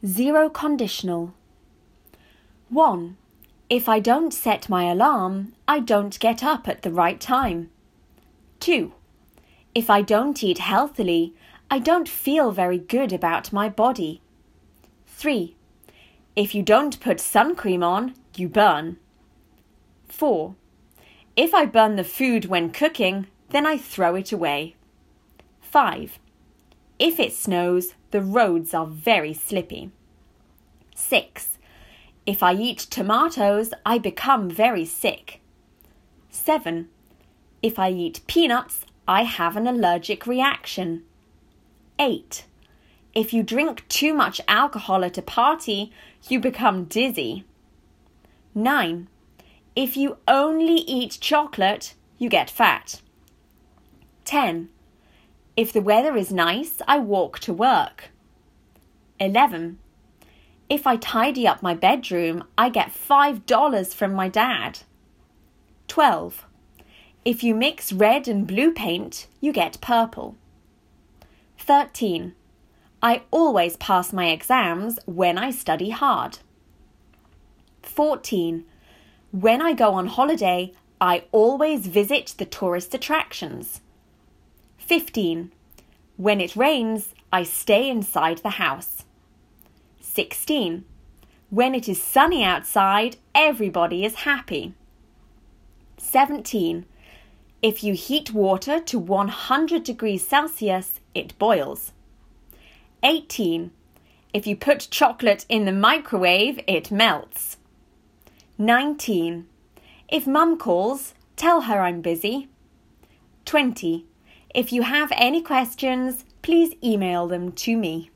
Zero conditional. 1. If I don't set my alarm, I don't get up at the right time. 2. If I don't eat healthily, I don't feel very good about my body. 3. If you don't put sun cream on, you burn. 4. If I burn the food when cooking, then I throw it away. 5. If it snows, the roads are very slippy. 6. If I eat tomatoes, I become very sick. 7. If I eat peanuts, I have an allergic reaction. 8. If you drink too much alcohol at a party, you become dizzy. 9. If you only eat chocolate, you get fat. 10. If the weather is nice, I walk to work. 11. If I tidy up my bedroom, I get $5 from my dad. 12. If you mix red and blue paint, you get purple. 13. I always pass my exams when I study hard. 14. When I go on holiday, I always visit the tourist attractions. 15. When it rains, I stay inside the house. 16. When it is sunny outside, everybody is happy. 17. If you heat water to 100 degrees Celsius, it boils. 18. If you put chocolate in the microwave, it melts. 19. If Mum calls, tell her I'm busy. 20. If you have any questions, please email them to me.